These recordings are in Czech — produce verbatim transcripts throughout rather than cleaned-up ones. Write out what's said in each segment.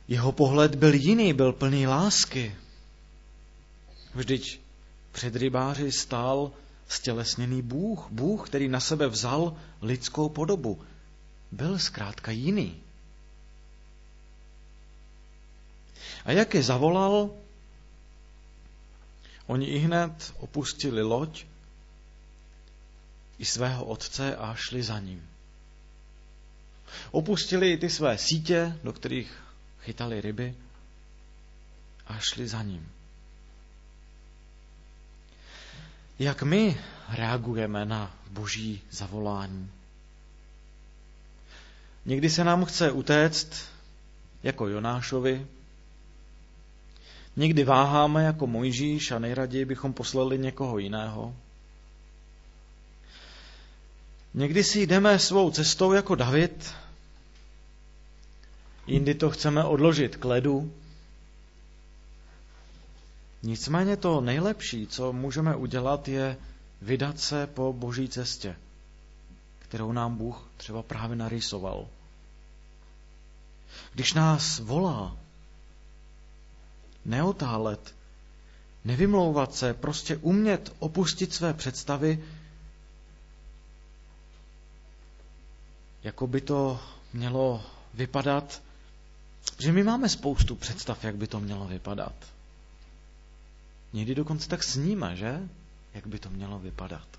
Jeho pohled byl jiný, byl plný lásky. Vždyť před rybáři stál stělesněný Bůh, Bůh, který na sebe vzal lidskou podobu. Byl zkrátka jiný. A jak je zavolal, oni ihned opustili loď i svého otce a šli za ním. Opustili i ty své sítě, do kterých chytali ryby, a šli za ním. Jak my reagujeme na Boží zavolání? Někdy se nám chce utéct jako Jonášovi, někdy váháme jako Mojžíš a nejraději bychom poslali někoho jiného. Někdy si jdeme svou cestou jako David, jindy to chceme odložit k ledu. Nicméně to nejlepší, co můžeme udělat, je vydat se po Boží cestě, kterou nám Bůh třeba právě narýsoval. Když nás volá, neotálet, nevymlouvat se, prostě umět opustit své představy, jako by to mělo vypadat, že my máme spoustu představ, jak by to mělo vypadat. Někdy dokonce tak sníme, že? Jak by to mělo vypadat.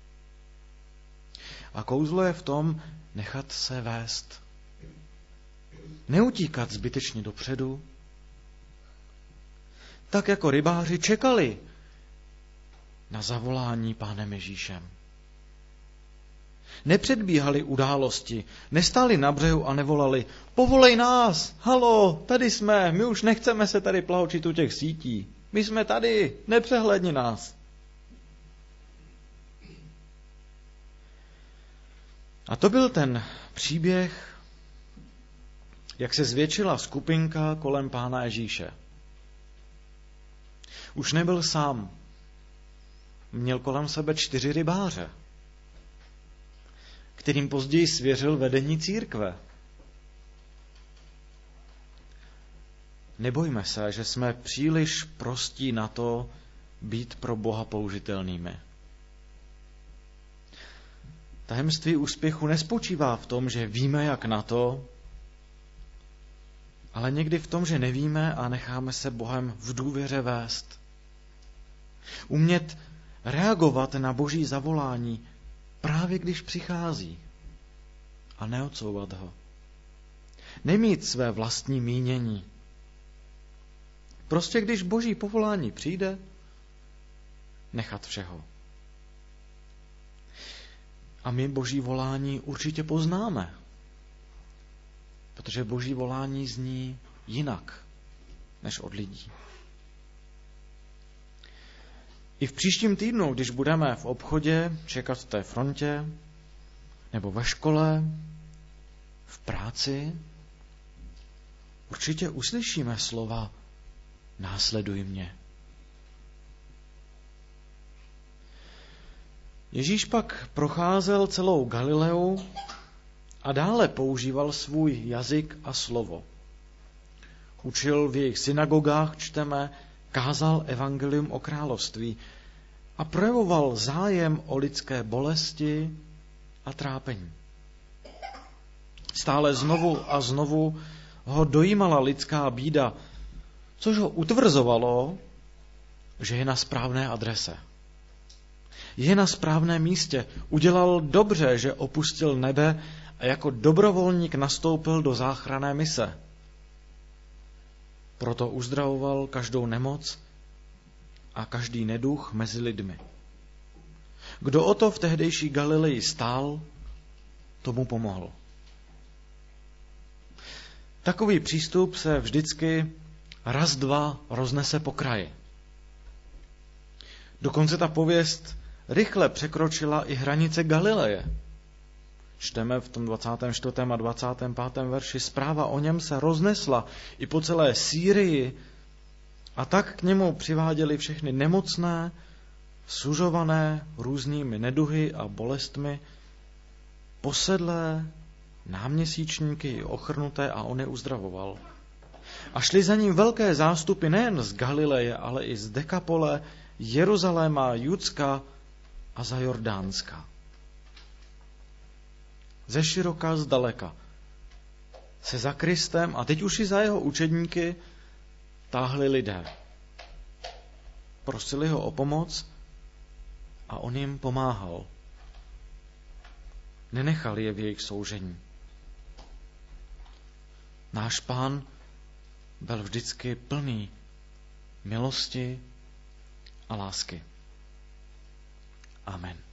A kouzlo je v tom nechat se vést. Neutíkat zbytečně dopředu. Tak jako rybáři čekali na zavolání Pánem Ježíšem. Nepředbíhali události, nestáli na břehu a nevolali: povolej nás, halo, tady jsme, my už nechceme se tady plahočit u těch sítí. My jsme tady, nepřehlédni nás. A to byl ten příběh, jak se zvětšila skupinka kolem Pána Ježíše. Už nebyl sám. Měl kolem sebe čtyři rybáře, kterým později svěřil vedení církve. Nebojme se, že jsme příliš prostí na to být pro Boha použitelnými. Tajemství úspěchu nespočívá v tom, že víme, jak na to, ale někdy v tom, že nevíme a necháme se Bohem v důvěře vést. Umět reagovat na Boží zavolání právě když přichází a neodsouvat ho. Nemít své vlastní mínění. Prostě když Boží povolání přijde, nechat všeho. A my Boží volání určitě poznáme, protože Boží volání zní jinak než od lidí. I v příštím týdnu, když budeme v obchodě čekat v té frontě, nebo ve škole, v práci, určitě uslyšíme slova: následuj mě. Ježíš pak procházel celou Galileu a dále používal svůj jazyk a slovo. Učil v jejich synagogách, čteme, kázal evangelium o království a projevoval zájem o lidské bolesti a trápení. Stále znovu a znovu ho dojímala lidská bída, což ho utvrzovalo, že je na správné adrese. Je na správném místě. Udělal dobře, že opustil nebe a jako dobrovolník nastoupil do záchranné mise. Proto uzdravoval každou nemoc a každý neduch mezi lidmi. Kdo o to v tehdejší Galileji stál, tomu pomohl. Takový přístup se vždycky raz, dva roznese po kraji. Dokonce ta pověst rychle překročila i hranice Galileje. Čteme v tom dvacátém čtvrtém a dvacátém pátém verši: zpráva o něm se roznesla i po celé Sýrii a tak k němu přiváděli všechny nemocné, sužované různými neduhy a bolestmi, posedlé, náměsíčníky i ochrnuté, a on je uzdravoval. A šli za ním velké zástupy nejen z Galileje, ale i z Dekapole, Jeruzaléma, Judska a za Jordánska. Ze široka, z daleka se za Kristem a teď už i za jeho učedníky táhli lidé. Prosili ho o pomoc a on jim pomáhal. Nenechal je v jejich soužení. Náš Pán byl vždycky plný milosti a lásky. Amen.